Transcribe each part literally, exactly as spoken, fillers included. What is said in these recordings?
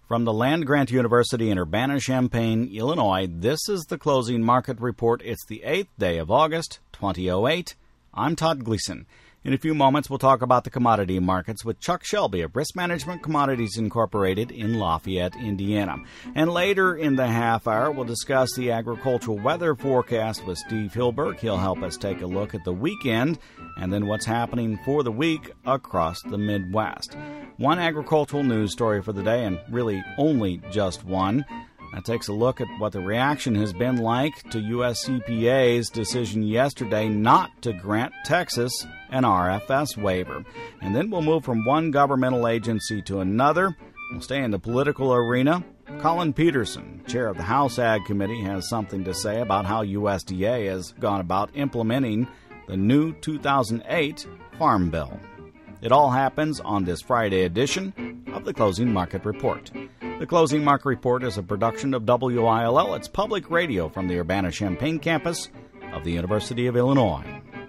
From the land-grant University in Urbana-Champaign, Illinois, this is the Closing Market Report. It's the eighth day of August, twenty oh eight. I'm Todd Gleason. In a few moments, we'll talk about the commodity markets with Chuck Shelby of Risk Management Commodities Incorporated in Lafayette, Indiana. And later in the half hour, we'll discuss the agricultural weather forecast with Steve Hilberg. He'll help us take a look at the weekend and then what's happening for the week across the Midwest. One agricultural news story for the day, and really only just one. That takes a look at what the reaction has been like to U S E P A's decision yesterday not to grant Texas an R F S waiver. And then we'll move from one governmental agency to another. We'll stay in the political arena. Colin Peterson, chair of the House Ag Committee, has something to say about how U S D A has gone about implementing the new two thousand eight Farm Bill. It all happens on this Friday edition of the Closing Market Report. The Closing Market Report is a production of W I L L. It's public radio from the Urbana-Champaign campus of the University of Illinois.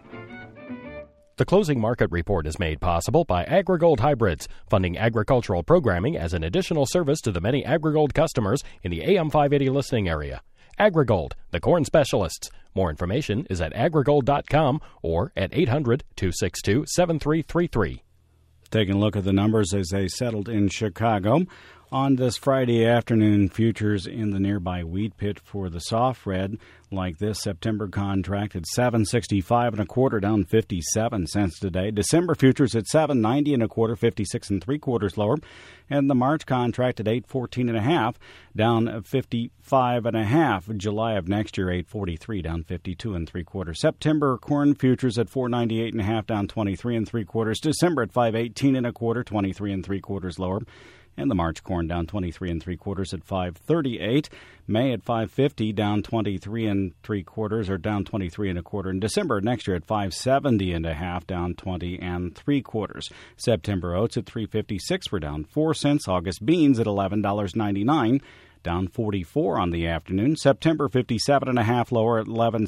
The Closing Market Report is made possible by AgriGold Hybrids, funding agricultural programming as an additional service to the many AgriGold customers in the A M five eighty listening area. AgriGold, the corn specialists. More information is at agrigold dot com or at eight hundred, two six two, seven three three three. Taking a look at the numbers as they settled in Chicago. On this Friday afternoon, futures in the nearby wheat pit for the soft red, like this September contract at seven sixty-five and a quarter, down fifty-seven cents today. December futures at seven ninety and a quarter, fifty-six and three quarters lower, and the March contract at eight fourteen and a half, down fifty-five and a half. July of next year, eight forty-three, down fifty-two and three quarters. September corn futures at four ninety-eight and a half, down twenty-three and three quarters. December at five eighteen and a quarter, twenty-three and three quarters lower. And the March corn down twenty-three and three quarters at five thirty-eight. May at five fifty, down twenty-three and three quarters, or down twenty-three and a quarter. In December next year at five seventy and a half, down twenty and three quarters. September oats at three fifty-six, were down four cents. August beans at eleven ninety-nine, down forty-four on the afternoon. September fifty-seven and a half, lower at eleven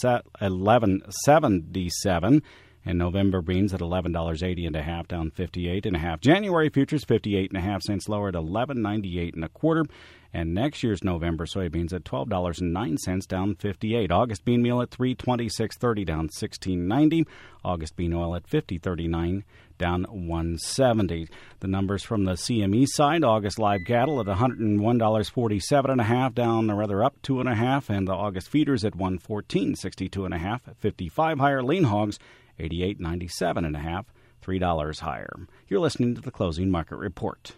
seventy-seven. And November beans at eleven eighty and a half, down fifty-eight and a half. January futures fifty-eight and a half cents lower at eleven ninety-eight and a quarter. And next year's November soybeans at twelve dollars and nine cents, down fifty-eight. August bean meal at three twenty-six thirty, down sixteen ninety. August bean oil at fifty thirty-nine, down one seventy. The numbers from the C M E side: August live cattle at one hundred one dollars and forty-seven cents and a half, down or rather up two and a half, and the August feeders at one fourteen sixty-two and a half, fifty-five higher. Lean hogs eighty-eight ninety-seven and a half, three dollars higher. You're listening to the Closing Market Report.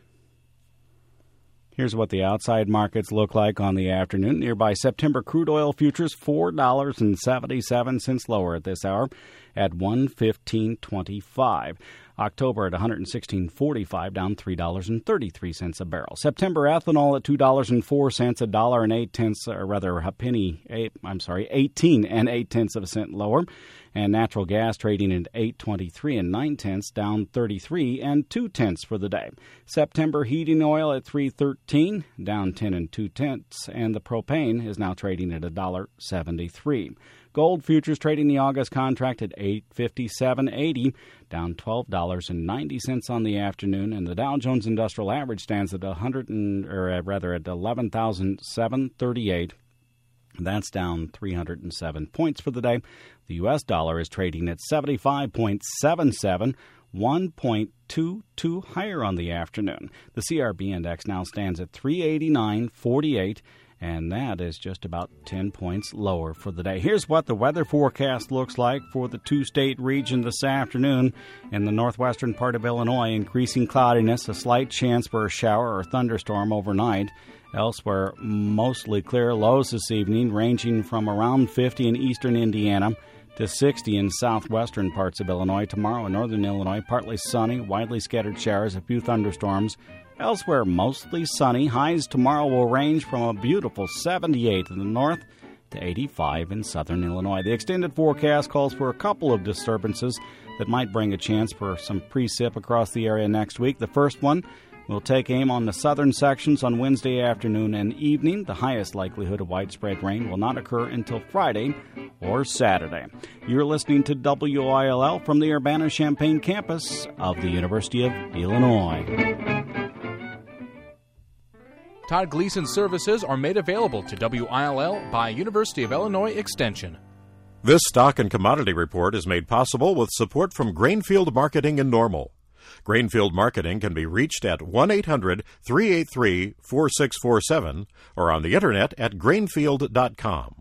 Here's what the outside markets look like on the afternoon. Nearby September crude oil futures four dollars and seventy-seven cents lower at this hour at one fifteen twenty-five. October at one sixteen forty-five, down three dollars and thirty-three cents a barrel. September ethanol at two dollars and four cents, a dollar and eight tenths, or rather a penny, eight, I'm sorry, eighteen and eight tenths of a cent lower. And natural gas trading at eight twenty-three and nine tenths, down thirty-three and two tenths for the day. September heating oil at three thirteen, down ten and two tenths, and the propane is now trading at a dollar seventy-three. Gold futures trading the August contract at eight fifty-seven eighty, down twelve dollars and ninety cents on the afternoon, and the Dow Jones Industrial Average stands at one hundred, and, or rather at eleven thousand seven hundred thirty-eight. That's down three hundred seven points for the day. The U S dollar is trading at seventy-five point seven seven, one point two two higher on the afternoon. The C R B index now stands at three eighty-nine forty-eight, and that is just about ten points lower for the day. Here's what the weather forecast looks like for the two-state region this afternoon. In the northwestern part of Illinois, increasing cloudiness, a slight chance for a shower or thunderstorm overnight. Elsewhere, mostly clear. Lows this evening ranging from around fifty in eastern Indiana to sixty in southwestern parts of Illinois. Tomorrow in northern Illinois, partly sunny, widely scattered showers, a few thunderstorms. Elsewhere, mostly sunny. Highs tomorrow will range from a beautiful seventy-eight in the north to eighty-five in southern Illinois. The extended forecast calls for a couple of disturbances that might bring a chance for some precip across the area next week. The first one will take aim on the southern sections on Wednesday afternoon and evening. The highest likelihood of widespread rain will not occur until Friday or Saturday. You're listening to W I L L from the Urbana-Champaign campus of the University of Illinois. Todd Gleason services are made available to W I L L by University of Illinois Extension. This stock and commodity report is made possible with support from Grainfield Marketing in Normal. Grainfield Marketing can be reached at one eight hundred, three eight three, four six four seven or on the internet at grainfield dot com.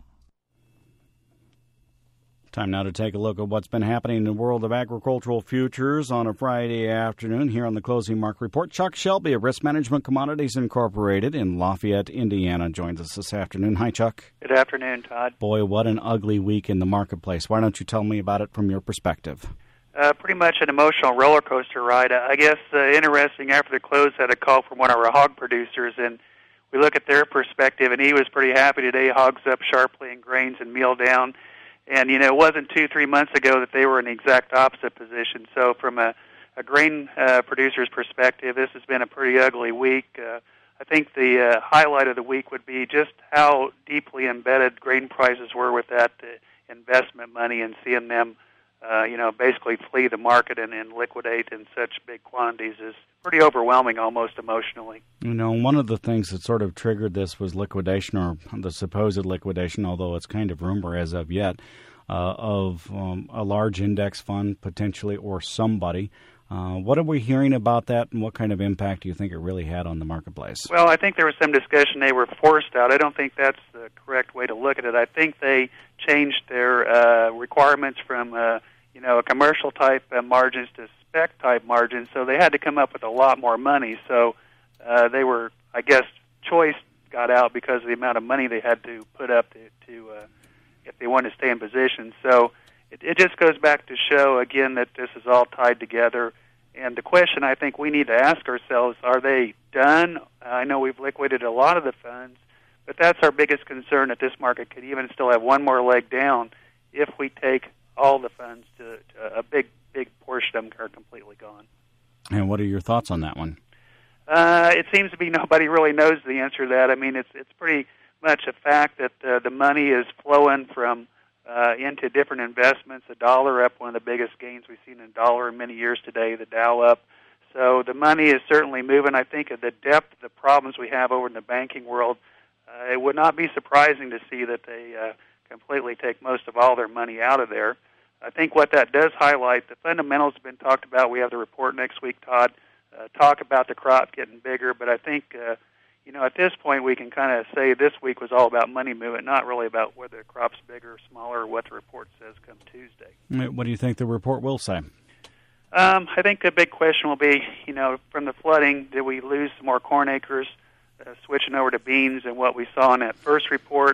Time now to take a look at what's been happening in the world of agricultural futures on a Friday afternoon here on the Closing Market Report. Chuck Shelby of Risk Management Commodities Incorporated in Lafayette, Indiana, joins us this afternoon. Hi, Chuck. Good afternoon, Todd. Boy, what an ugly week in the marketplace. Why don't you tell me about it from your perspective? Uh, pretty much an emotional roller coaster ride. I guess uh, interesting, after the close, had a call from one of our hog producers, and we look at their perspective, and he was pretty happy today. Hogs up sharply and grains and meal down. And, you know, it wasn't two, three months ago that they were in the exact opposite position. So from a, a grain uh, producer's perspective, this has been a pretty ugly week. Uh, I think the uh, highlight of the week would be just how deeply embedded grain prices were with that uh, investment money and seeing them, uh, you know, basically flee the market and, and liquidate in such big quantities is pretty overwhelming almost emotionally. You know, one of the things that sort of triggered this was liquidation, or the supposed liquidation, although it's kind of rumor as of yet, uh, of um, a large index fund potentially or somebody. Uh, what are we hearing about that, and what kind of impact do you think it really had on the marketplace? Well, I think there was some discussion they were forced out. I don't think that's the correct way to look at it. I think they changed their uh, requirements from, uh, you know, a commercial-type uh, margins to spec-type margins, so they had to come up with a lot more money. So uh, they were, I guess, choice got out because of the amount of money they had to put up to, to uh, if they wanted to stay in position. So it, it just goes back to show, again, that this is all tied together. And the question I think we need to ask ourselves, are they done? I know we've liquidated a lot of the funds, but that's our biggest concern, that this market could even still have one more leg down if we take all the funds to, to a big, big portion of them are completely gone. And what are your thoughts on that one? Uh, it seems to be nobody really knows the answer to that. I mean, it's it's pretty much a fact that uh, the money is flowing from uh, into different investments. The dollar up, one of the biggest gains we've seen in a dollar in many years today, the Dow up. So the money is certainly moving. I think of the depth of the problems we have over in the banking world, uh, it would not be surprising to see that they uh, completely take most of all their money out of there. I think what that does highlight, the fundamentals have been talked about. We have the report next week, Todd, uh, talk about the crop getting bigger. But I think, uh, you know, at this point we can kind of say this week was all about money movement, not really about whether the crop's bigger or smaller or what the report says come Tuesday. What do you think the report will say? Um, I think the big question will be, you know, from the flooding, did we lose some more corn acres, uh, switching over to beans, and what we saw in that first report?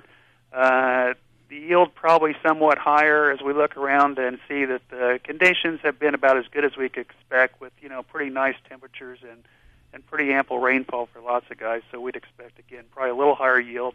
Uh, The yield probably somewhat higher as we look around and see that the conditions have been about as good as we could expect, with, you know, pretty nice temperatures and, and pretty ample rainfall for lots of guys. So we'd expect, again, probably a little higher yield.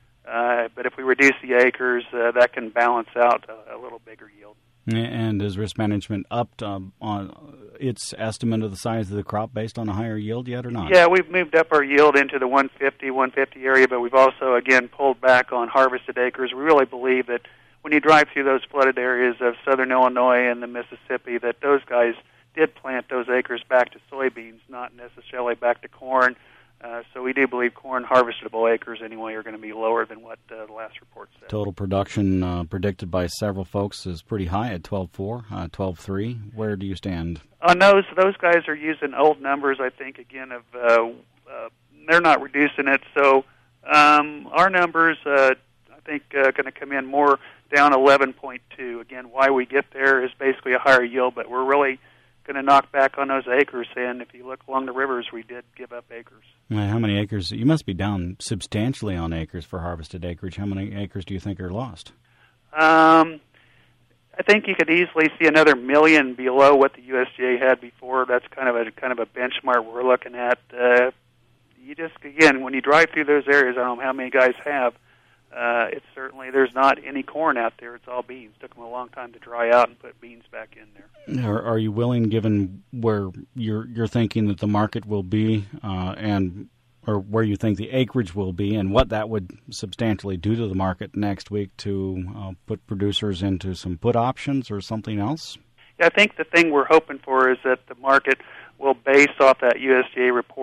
Uh, but if we reduce the acres, uh, that can balance out a, a little bigger yield. And is risk management upped um, on its estimate of the size of the crop based on a higher yield yet or not? Yeah, we've moved up our yield into the one fifty, one fifty area, but we've also, again, pulled back on harvested acres. We really believe that when you drive through those flooded areas of southern Illinois and the Mississippi, that those guys did plant those acres back to soybeans, not necessarily back to corn. Uh, so we do believe corn harvestable acres anyway are going to be lower than what uh, the last report said. Total production uh, predicted by several folks is pretty high at twelve four, uh, twelve three. Where do you stand? On those, those guys are using old numbers, I think, again, of uh, uh, they're not reducing it. So um, our numbers, uh, I think, uh, going to come in more down eleven point two. Again, why we get there is basically a higher yield, but we're really going to knock back on those acres. And if you look along the rivers, we did give up acres. How many acres? You must be down substantially on acres for harvested acreage. How many acres do you think are lost? Um, I think you could easily see another million below what the U S D A had before. That's kind of a kind of a benchmark we're looking at. Uh, you just, again, when you drive through those areas, I don't know how many guys have. Uh, it's certainly, there's not any corn out there. It's all beans. It took them a long time to dry out and put beans back in there. Are, are you willing, given where you're you're thinking that the market will be, uh, and or where you think the acreage will be, and what that would substantially do to the market next week, to uh, put producers into some put options or something else? Yeah, I think the thing we're hoping for is that the market will base off that U S D A report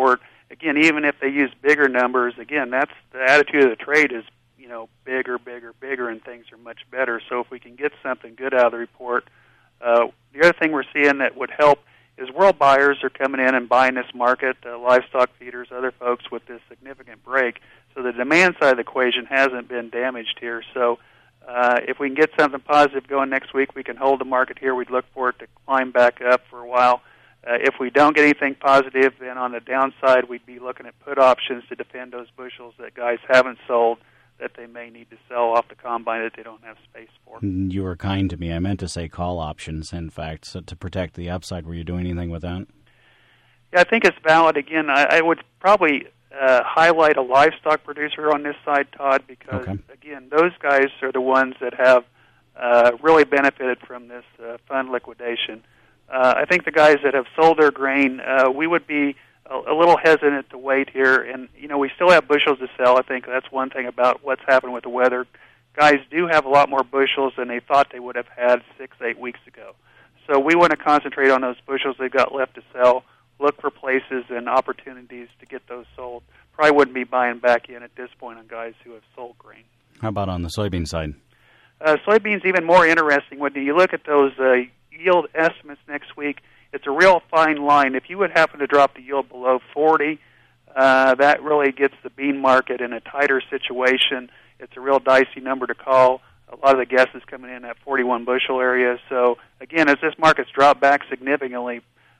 again, even if they use bigger numbers, again, that's the attitude of the trade is, you know, bigger, bigger, bigger, and things are much better. So if we can get something good out of the report, uh, the other thing we're seeing that would help is world buyers are coming in and buying this market, uh, livestock feeders, other folks with this significant break. So the demand side of the equation hasn't been damaged here. So uh, if we can get something positive going next week, we can hold the market here. We'd look for it to climb back up for a while. Uh, if we don't get anything positive, then on the downside, we'd be looking at put options to defend those bushels that guys haven't sold that they may need to sell off the combine that they don't have space for. You were kind to me. I meant to say call options, in fact, so to protect the upside. Were you doing anything with that? Yeah, I think it's valid. Again, I, I would probably uh, highlight a livestock producer on this side, Todd, because, okay. again, those guys are the ones that have uh, really benefited from this uh, fund liquidation. Uh, I think the guys that have sold their grain, uh, we would be a little hesitant to wait here, and you know we still have bushels to sell. I think that's one thing about what's happened with the weather. Guys do have a lot more bushels than they thought they would have had six, eight weeks ago. So we want to concentrate on those bushels they've got left to sell, look for places and opportunities to get those sold. Probably wouldn't be buying back in at this point on guys who have sold grain. How about on the soybean side? Uh, soybeans even more interesting. When you look at those uh, yield estimates next week, it's a real fine line. If you would happen to drop the yield below forty, uh, that really gets the bean market in a tighter situation. It's a real dicey number to call. A lot of the guesses coming in at forty-one bushel area. So, again, as this market's dropped back significantly,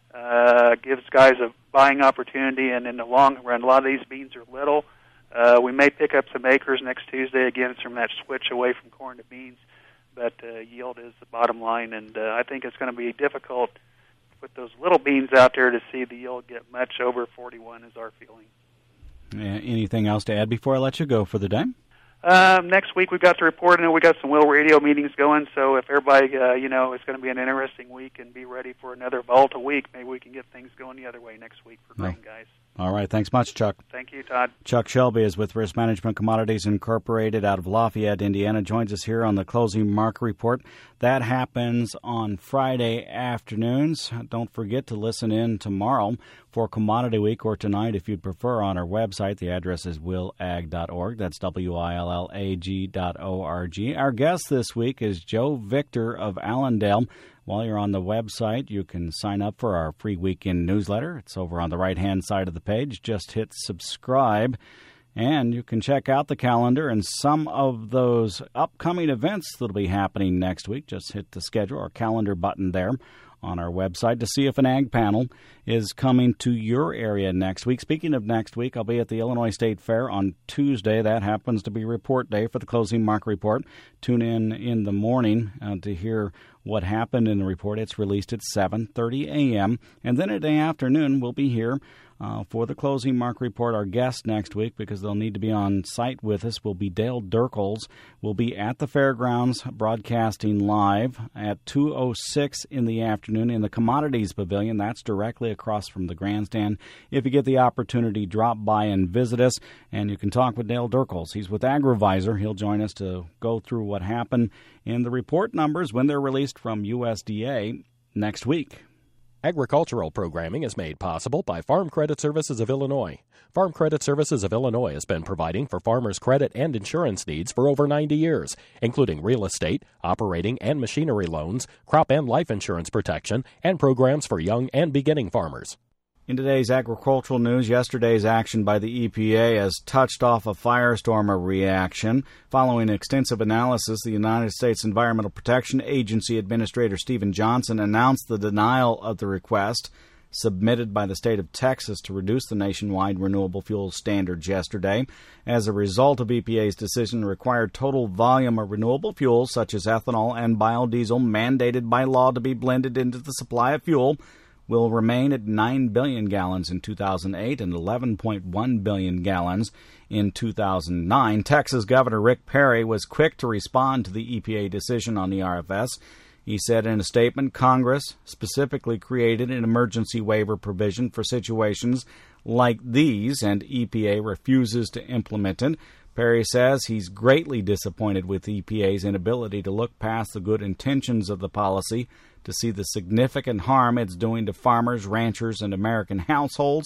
uh, gives guys a buying opportunity, and in the long run, a lot of these beans are little. Uh, we may pick up some acres next Tuesday, again, from that switch away from corn to beans, but uh, yield is the bottom line, and uh, I think it's going to be difficult with those little beans out there to see the yield get much over forty-one is our feeling. Uh, anything else to add before I let you go for the day? Um, next week we've got the report, and we got some Will Radio meetings going, so if everybody, uh, you know, it's going to be an interesting week and be ready for another volatile week, maybe we can get things going the other way next week for grain guys. All right. Thanks much, Chuck. Thank you, Todd. Chuck Shelby is with Risk Management Commodities Incorporated out of Lafayette, Indiana. Joins us here on the Closing Market Report. That happens on Friday afternoons. Don't forget to listen in tomorrow for Commodity Week, or tonight if you'd prefer, on our website. The address is will ag dot org. That's W I L L A G dot O R G. Our guest this week is Joe Victor of Allendale. While you're on the website, you can sign up for our free weekend newsletter. It's over on the right-hand side of the page. Just hit subscribe, and you can check out the calendar and some of those upcoming events that will be happening next week. Just hit the schedule or calendar button there on our website to see if an ag panel is coming to your area next week. Speaking of next week, I'll be at the Illinois State Fair on Tuesday. That happens to be report day for the Closing Market Report. Tune in in the morning uh, to hear what happened in the report. It's released at seven thirty a.m. And then in the afternoon, we'll be here uh, for the Closing Market Report. Our guest next week, because they'll need to be on site with us, will be Dale Dirkels. We'll be at the fairgrounds broadcasting live at two oh six in the afternoon in the Commodities Pavilion. That's directly across from the grandstand. If you get the opportunity, drop by and visit us, and you can talk with Dale Dirkels. He's with AgriVisor. He'll join us to go through what happened in the report numbers when they're released from U S D A next week. Agricultural programming is made possible by Farm Credit Services of Illinois. Farm Credit Services of Illinois has been providing for farmers' credit and insurance needs for over ninety years, including real estate, operating and machinery loans, crop and life insurance protection, and programs for young and beginning farmers. In today's agricultural news, yesterday's action by the E P A has touched off a firestorm of reaction. Following extensive analysis, the United States Environmental Protection Agency Administrator Stephen Johnson announced the denial of the request submitted by the state of Texas to reduce the nationwide renewable fuel standards yesterday. As a result of E P A's decision to require total volume of renewable fuels such as ethanol and biodiesel mandated by law to be blended into the supply of fuel will remain at nine billion gallons in two thousand eight and eleven point one billion gallons in two thousand nine. Texas Governor Rick Perry was quick to respond to the E P A decision on the R F S. He said in a statement, Congress specifically created an emergency waiver provision for situations like these, and E P A refuses to implement it. Perry says he's greatly disappointed with E P A's inability to look past the good intentions of the policy to see the significant harm it's doing to farmers, ranchers, and American households.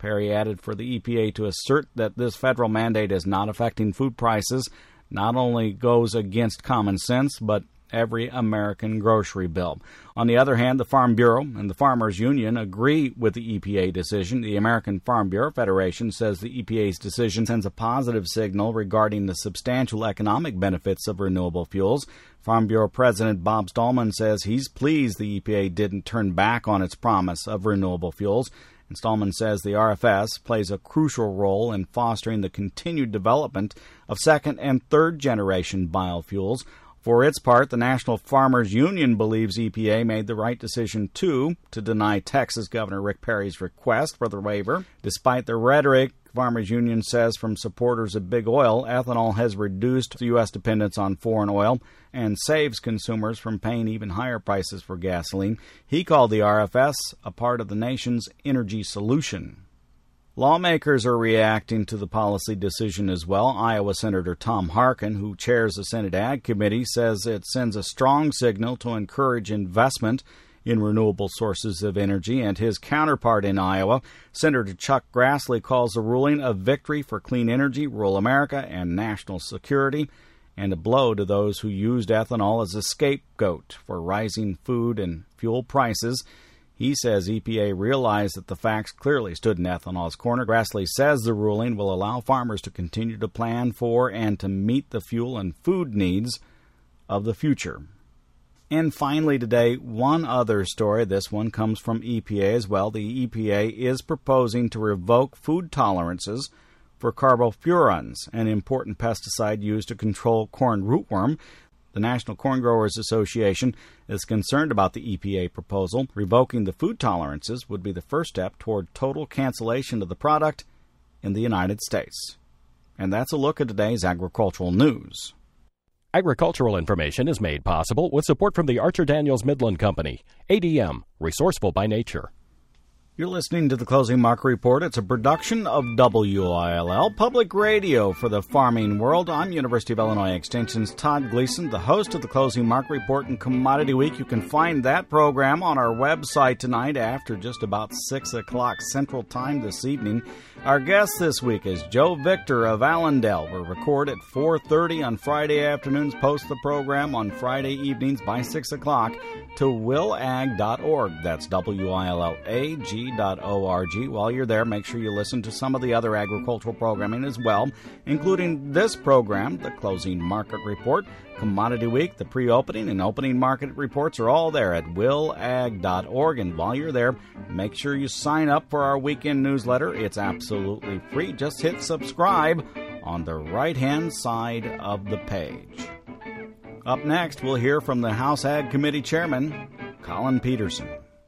Perry added for the E P A to assert that this federal mandate is not affecting food prices not only goes against common sense, but every American grocery bill. On the other hand, the Farm Bureau and the Farmers Union agree with the E P A decision. The American Farm Bureau Federation says the E P A's decision sends a positive signal regarding the substantial economic benefits of renewable fuels. Farm Bureau President Bob Stallman says he's pleased the E P A didn't turn back on its promise of renewable fuels. And Stallman says the R F S plays a crucial role in fostering the continued development of second and third generation biofuels. For its part, the National Farmers Union believes E P A made the right decision, too, to deny Texas Governor Rick Perry's request for the waiver. Despite the rhetoric, Farmers Union says from supporters of big oil, ethanol has reduced the U S dependence on foreign oil and saves consumers from paying even higher prices for gasoline. He called the R F S a part of the nation's energy solution. Lawmakers are reacting to the policy decision as well. Iowa Senator Tom Harkin, who chairs the Senate Ag Committee, says it sends a strong signal to encourage investment in renewable sources of energy, and his counterpart in Iowa, Senator Chuck Grassley, calls the ruling a victory for clean energy, rural America, and national security, and a blow to those who used ethanol as a scapegoat for rising food and fuel prices. He says E P A realized that the facts clearly stood in ethanol's corner. Grassley says the ruling will allow farmers to continue to plan for and to meet the fuel and food needs of the future. And finally today, one other story. This one comes from E P A as well. The E P A is proposing to revoke food tolerances for carbofurans, an important pesticide used to control corn rootworm. The National Corn Growers Association is concerned about the E P A proposal. Revoking the food tolerances would be the first step toward total cancellation of the product in the United States. And that's a look at today's agricultural news. Agricultural information is made possible with support from the Archer Daniels Midland Company. A D M, resourceful by nature. You're listening to the Closing Market Report. It's a production of W I L L, Public Radio for the Farming World. I'm University of Illinois Extension's Todd Gleason, the host of the Closing Market Report and Commodity Week. You can find that program on our website tonight after just about six o'clock Central Time this evening. Our guest this week is Joe Victor of Allendale. We'll record at four thirty on Friday afternoons, post the program on Friday evenings by six o'clock to will ag dot org. That's W I L L A G dot O R G. While you're there, make sure you listen to some of the other agricultural programming as well, including this program, the Closing Market Report, Commodity Week, the pre-opening and opening market reports are all there at will ag dot org. And while you're there, make sure you sign up for our weekend newsletter. It's absolutely free. Just hit subscribe on the right-hand side of the page. Up next, we'll hear from the House Ag Committee Chairman, Collin Peterson.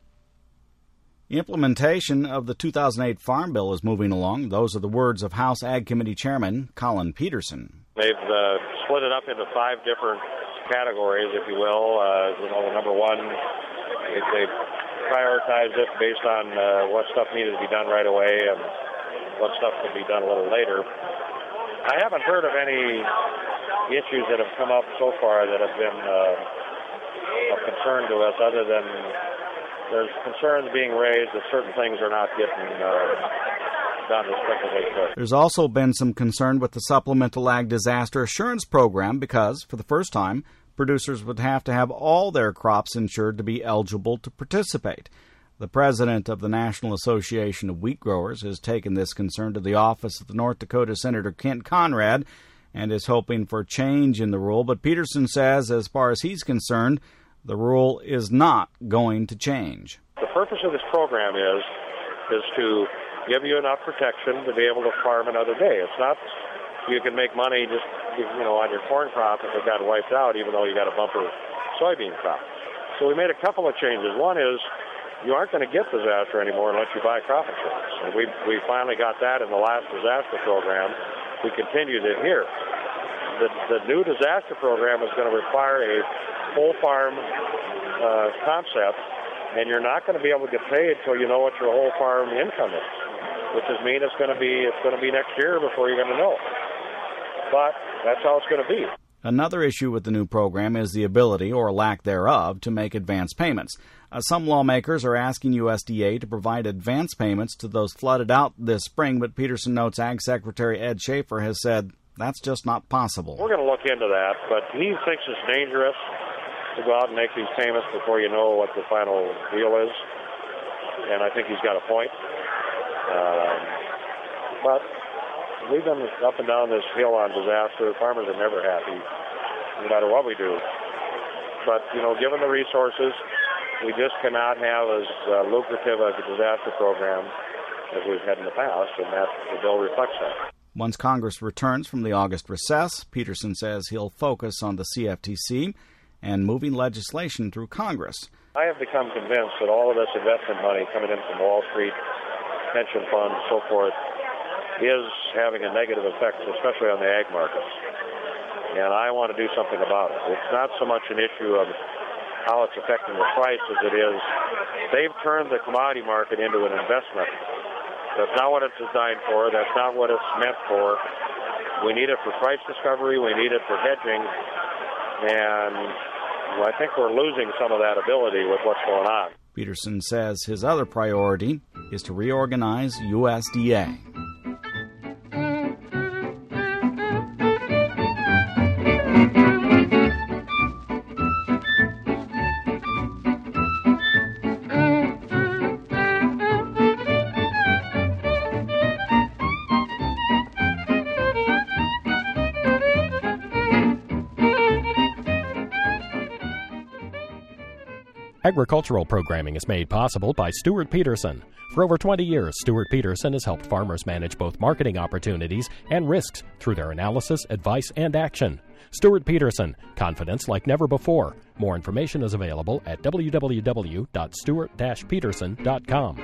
Implementation of the two thousand eight Farm Bill is moving along. Those are the words of House Ag Committee Chairman Collin Peterson. They've uh, split it up into five different categories, if you will. Uh, you know, number one, they, they prioritized it based on uh, what stuff needed to be done right away and what stuff could be done a little later. I haven't heard of any issues that have come up so far that have been uh, of concern to us, other than there's concerns being raised that certain things are not getting uh, done as quick as they could. There's also been some concern with the Supplemental Ag Disaster Assurance Program because, for the first time, producers would have to have all their crops insured to be eligible to participate. The president of the National Association of Wheat Growers has taken this concern to the office of the North Dakota Senator Kent Conrad and is hoping for change in the rule. But Peterson says, as far as he's concerned, the rule is not going to change. The purpose of this program is is to give you enough protection to be able to farm another day. It's not you can make money just you know on your corn crop if it got wiped out, even though you got a bumper soybean crop. So we made a couple of changes. One is you aren't going to get disaster anymore unless you buy crop insurance. And we we finally got that in the last disaster program. We continued it here. The, the new disaster program is going to require a full farm uh, concept, and you're not going to be able to get paid until you know what your whole farm income is, which is mean it's going to be it's going to be next year before you're going to know. But that's how it's going to be. Another issue with the new program is the ability, or lack thereof, to make advance payments. Uh, some lawmakers are asking U S D A to provide advance payments to those flooded out this spring, but Peterson notes Ag Secretary Ed Schaefer has said that's just not possible. We're going to look into that, but he thinks it's dangerous to go out and make these payments before you know what the final deal is, and I think he's got a point. Um, but we've been up and down this hill on disaster. Farmers are never happy, no matter what we do. But, you know, given the resources, we just cannot have as uh, lucrative a disaster program as we've had in the past, and that the bill reflects that. Once Congress returns from the August recess, Peterson says he'll focus on the C F T C and moving legislation through Congress. I have become convinced that all of this investment money coming in from Wall Street, pension funds, so forth, is having a negative effect, especially on the ag markets. And I want to do something about it. It's not so much an issue of how it's affecting the price as it is they've turned the commodity market into an investment. That's not what it's designed for. That's not what it's meant for. We need it for price discovery. We need it for hedging. And I think we're losing some of that ability with what's going on. Peterson says his other priority is to reorganize U S D A. Agricultural programming is made possible by Stuart Peterson. For over twenty years, Stuart Peterson has helped farmers manage both marketing opportunities and risks through their analysis, advice, and action. Stuart Peterson, confidence like never before. More information is available at w w w dot stuart dash peterson dot com.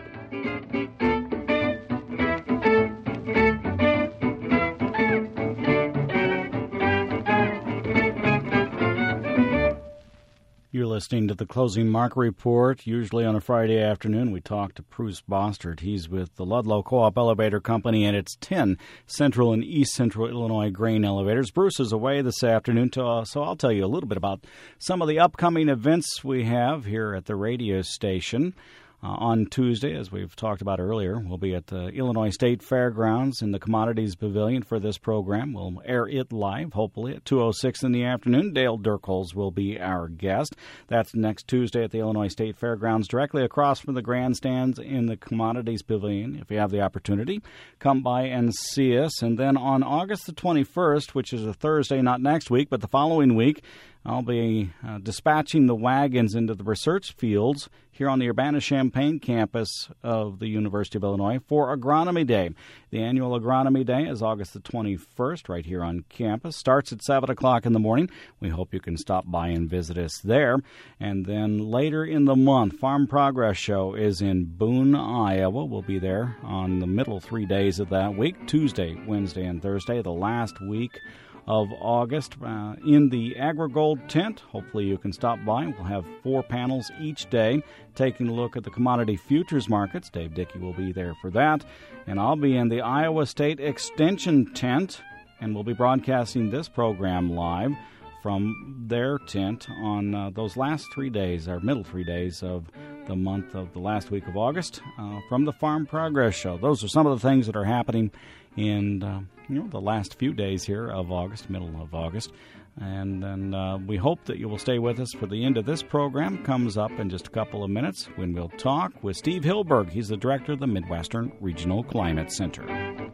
You're listening to the Closing Market Report. Usually on a Friday afternoon, we talk to Bruce Bostert. He's with the Ludlow Co-op Elevator Company and its ten Central and East Central Illinois grain elevators. Bruce is away this afternoon, to, uh, so I'll tell you a little bit about some of the upcoming events we have here at the radio station. Uh, on Tuesday, as we've talked about earlier, we'll be at the Illinois State Fairgrounds in the Commodities Pavilion for this program. We'll air it live, hopefully, at two oh six in the afternoon. Dale Dirkholz will be our guest. That's next Tuesday at the Illinois State Fairgrounds, directly across from the grandstands in the Commodities Pavilion. If you have the opportunity, come by and see us. And then on August the twenty-first, which is a Thursday, not next week, but the following week, I'll be uh, dispatching the wagons into the research fields here on the Urbana-Champaign campus of the University of Illinois for Agronomy Day. The annual Agronomy Day is August the twenty-first right here on campus. Starts at seven o'clock in the morning. We hope you can stop by and visit us there. And then later in the month, Farm Progress Show is in Boone, Iowa. We'll be there on the middle three days of that week, Tuesday, Wednesday, and Thursday, the last week of August, uh, in the AgriGold tent. Hopefully you can stop by. We'll have four panels each day taking a look at the commodity futures markets. Dave Dickey will be there for that. And I'll be in the Iowa State Extension tent, and we'll be broadcasting this program live from their tent on uh, those last three days, our middle three days of the month of the last week of August, uh, from the Farm Progress Show. Those are some of the things that are happening in uh, you know, the last few days here of August, middle of August. And then uh, we hope that you will stay with us for the end of this program. Comes up in just a couple of minutes when we'll talk with Steve Hilberg. He's the director of the Midwestern Regional Climate Center.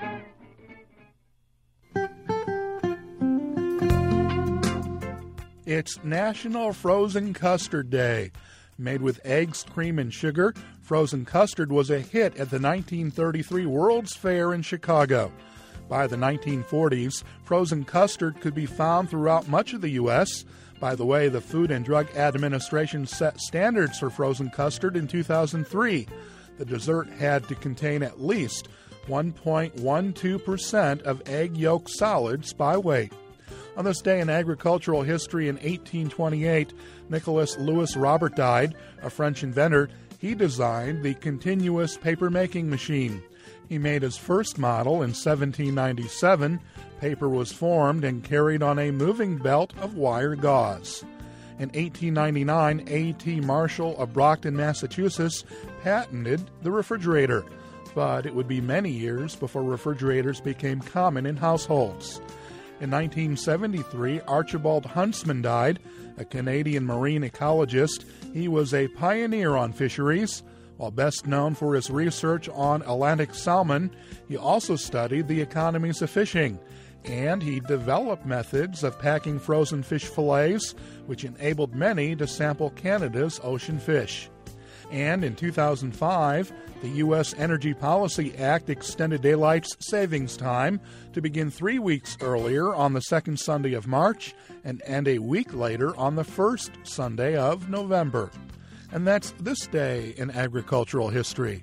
It's National Frozen Custard Day. Made with eggs, cream, and sugar, frozen custard was a hit at the nineteen thirty-three World's Fair in Chicago. By the nineteen forties, frozen custard could be found throughout much of the U S By the way, the Food and Drug Administration set standards for frozen custard in two thousand three. The dessert had to contain at least one point one two percent of egg yolk solids by weight. On this day in agricultural history in eighteen twenty-eight, Nicholas Louis Robert died, a French inventor. He designed the continuous paper-making machine. He made his first model in seventeen ninety-seven. Paper was formed and carried on a moving belt of wire gauze. In eighteen ninety-nine, A T Marshall of Brockton, Massachusetts, patented the refrigerator, but it would be many years before refrigerators became common in households. In nineteen seventy-three, Archibald Huntsman died, a Canadian marine ecologist. He was a pioneer on fisheries. While best known for his research on Atlantic salmon, he also studied the economies of fishing, and he developed methods of packing frozen fish fillets, which enabled many to sample Canada's ocean fish. And in two thousand five, the U S Energy Policy Act extended daylight savings time to begin three weeks earlier on the second Sunday of March and end a week later on the first Sunday of November. And that's this day in agricultural history.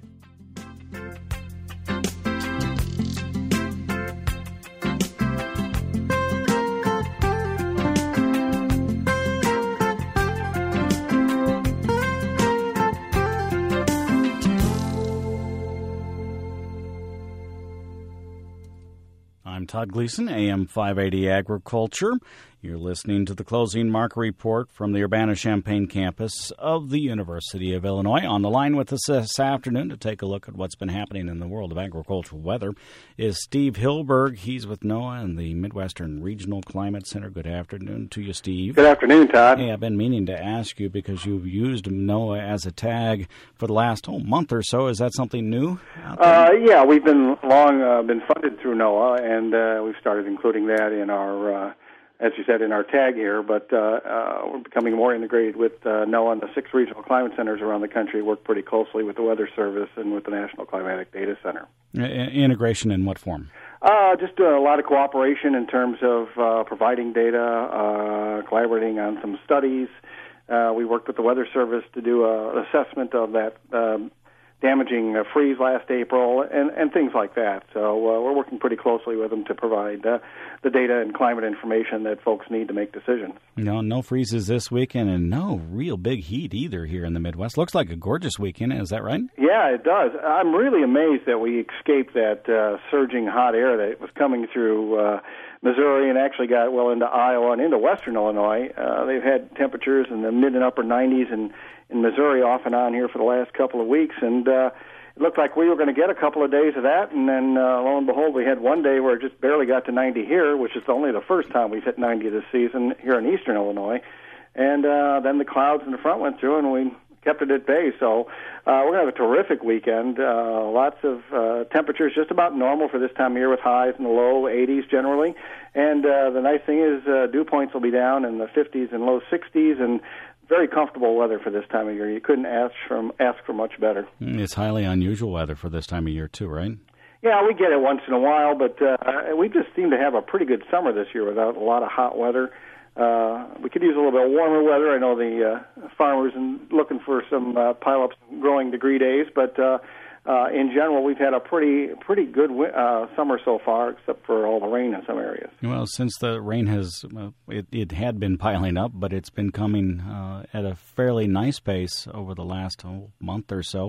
I'm Todd Gleason, A M five eighty Agriculture. You're listening to the Closing Market Report from the Urbana-Champaign campus of the University of Illinois. On the line with us this afternoon to take a look at what's been happening in the world of agricultural weather is Steve Hilberg. He's with NOAA and the Midwestern Regional Climate Center. Good afternoon to you, Steve. Good afternoon, Todd. Hey, I've been meaning to ask you because you've used NOAA as a tag for the last oh, month or so. Is that something new? Uh, yeah, we've been long uh, been funded through NOAA, and uh, we've started including that in our, uh, as you said, in our tag here. But uh, uh, we're becoming more integrated with uh, NOAA, and the six regional climate centers around the country work pretty closely with the Weather Service and with the National Climatic Data Center. I- integration in what form? Uh, just uh, a lot of cooperation in terms of uh, providing data, uh, collaborating on some studies. Uh, we worked with the Weather Service to do an assessment of that um, damaging uh, freeze last April and, and things like that. So uh, we're working pretty closely with them to provide uh, the data and climate information that folks need to make decisions. No, no freezes this weekend and no real big heat either here in the Midwest. Looks like a gorgeous weekend. Is that right? Yeah, it does. I'm really amazed that we escaped that uh, surging hot air that was coming through uh, Missouri and actually got well into Iowa and into western Illinois. Uh, they've had temperatures in the mid and upper nineties and in Missouri off and on here for the last couple of weeks, and uh, it looked like we were going to get a couple of days of that, and then uh, lo and behold, we had one day where it just barely got to ninety here, which is only the first time we've hit ninety this season here in eastern Illinois, and uh, then the clouds in the front went through, and we kept it at bay. So uh, we're going to have a terrific weekend. Uh, lots of uh, temperatures just about normal for this time of year with highs in the low eighties generally. And uh, the nice thing is uh, dew points will be down in the fifties and low sixties, and very comfortable weather for this time of year. You couldn't ask from ask for much better. It's highly unusual weather for this time of year too, right? Yeah, we get it once in a while, but uh, we just seem to have a pretty good summer this year without a lot of hot weather. Uh, we could use a little bit warmer weather. I know the uh, farmers are looking for some uh, pile-ups growing degree days, but uh, uh, in general, we've had a pretty pretty good uh, summer so far, except for all the rain in some areas. Well, since the rain has, uh, it, it had been piling up, but it's been coming uh, at a fairly nice pace over the last oh, month or so.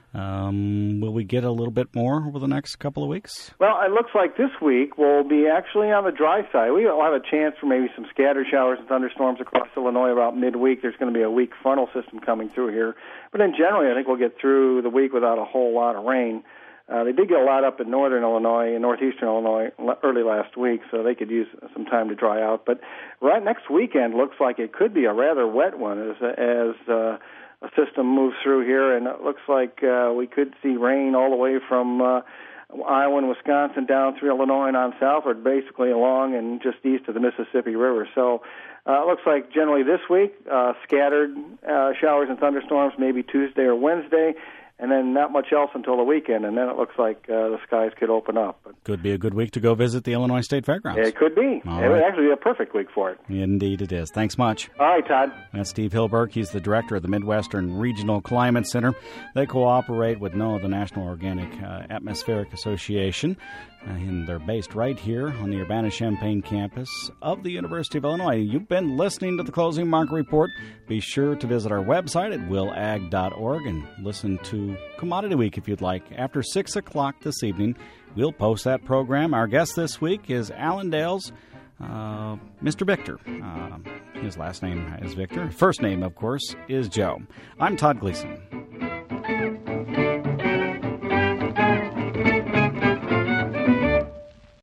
Um, will we get a little bit more over the next couple of weeks? Well, it looks like this week will be actually on the dry side. We will have a chance for maybe some scattered showers and thunderstorms across Illinois about midweek. There's going to be a weak frontal system coming through here. But then generally, I think we'll get through the week without a whole lot of rain. Uh, they did get a lot up in northern Illinois and northeastern Illinois early last week, so they could use some time to dry out. But right next weekend looks like it could be a rather wet one as as uh, a system moves through here, and it looks like uh, we could see rain all the way from uh, Iowa and Wisconsin down through Illinois and on southward, basically along and just east of the Mississippi River. So uh, it looks like generally this week, uh, scattered uh, showers and thunderstorms maybe Tuesday or Wednesday, and then not much else until the weekend, and then it looks like uh, the skies could open up. But could be a good week to go visit the Illinois State Fairgrounds. It could be. All it right. would actually be a perfect week for it. Indeed it is. Thanks much. All right, Todd. That's Steve Hilberg. He's the director of the Midwestern Regional Climate Center. They cooperate with NOAA, the National Organic uh, Atmospheric Association. and they're based right here on the Urbana-Champaign campus of the University of Illinois. You've been listening to the Closing Market Report. Be sure to visit our website at will ag dot org and listen to Commodity Week if you'd like. After six o'clock this evening, we'll post that program. Our guest this week is Allendale's uh, Mister Victor. Uh, his last name is Victor. First name, of course, is Joe. I'm Todd Gleason.